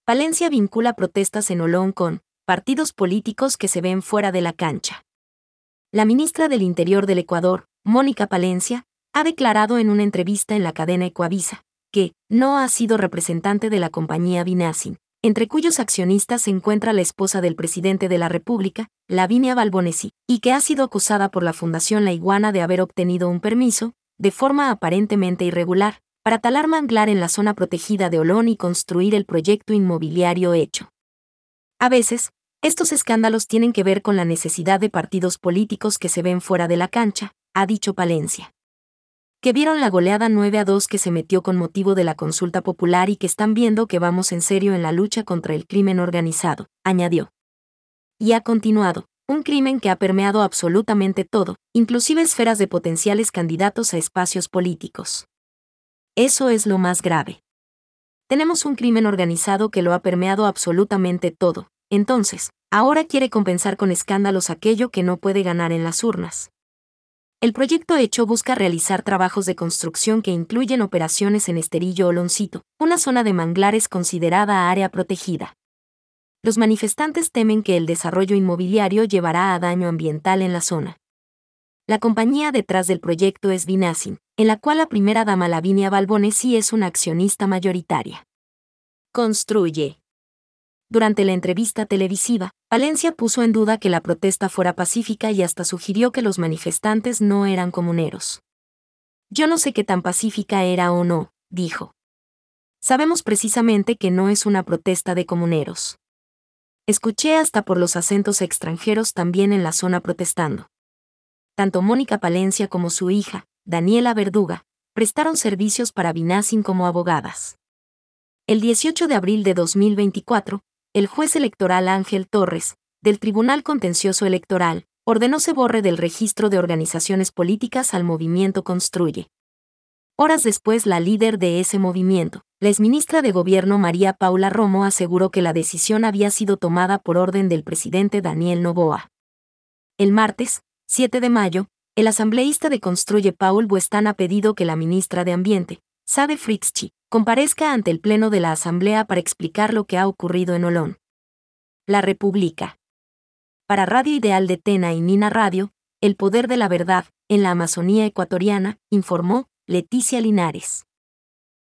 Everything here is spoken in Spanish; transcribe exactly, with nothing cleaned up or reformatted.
Palencia vincula protestas en Olón con partidos políticos que se ven fuera de la cancha. La ministra del Interior del Ecuador, Mónica Palencia, ha declarado en una entrevista en la cadena Ecuavisa que no ha sido representante de la compañía Vinassin, entre cuyos accionistas se encuentra la esposa del presidente de la República, Lavinia Balbonesi, y que ha sido acusada por la Fundación La Iguana de haber obtenido un permiso, de forma aparentemente irregular, para talar manglar en la zona protegida de Olón y construir el proyecto inmobiliario hecho. A veces, estos escándalos tienen que ver con la necesidad de partidos políticos que se ven fuera de la cancha, ha dicho Palencia. Que vieron la goleada nueve a dos que se metió con motivo de la consulta popular y que están viendo que vamos en serio en la lucha contra el crimen organizado, añadió. Y ha continuado, un crimen que ha permeado absolutamente todo, inclusive esferas de potenciales candidatos a espacios políticos. Eso es lo más grave. Tenemos un crimen organizado que lo ha permeado absolutamente todo, entonces, ahora quiere compensar con escándalos aquello que no puede ganar en las urnas. El proyecto hecho busca realizar trabajos de construcción que incluyen operaciones en Esterillo Oloncito, una zona de manglares considerada área protegida. Los manifestantes temen que el desarrollo inmobiliario llevará a daño ambiental en la zona. La compañía detrás del proyecto es Vinassin, en la cual la primera dama Lavinia Balbonesi es una accionista mayoritaria. Construye. Durante la entrevista televisiva, Palencia puso en duda que la protesta fuera pacífica y hasta sugirió que los manifestantes no eran comuneros. Yo no sé qué tan pacífica era o no, dijo. Sabemos precisamente que no es una protesta de comuneros. Escuché hasta por los acentos extranjeros también en la zona protestando. Tanto Mónica Palencia como su hija, Daniela Verduga, prestaron servicios para Vinassin como abogadas. El dieciocho de abril de dos mil veinticuatro, el juez electoral Ángel Torres, del Tribunal Contencioso Electoral, ordenó se borre del registro de organizaciones políticas al movimiento Construye. Horas después, la líder de ese movimiento, la exministra de Gobierno María Paula Romo, aseguró que la decisión había sido tomada por orden del presidente Daniel Noboa. El martes, siete de mayo, el asambleísta de Construye Paul Buestán ha pedido que la ministra de Ambiente, Sade Fritzsche, comparezca ante el Pleno de la Asamblea para explicar lo que ha ocurrido en Olón. La República. Para Radio Ideal de Tena y Nina Radio, El Poder de la Verdad, en la Amazonía ecuatoriana, informó Leticia Linares.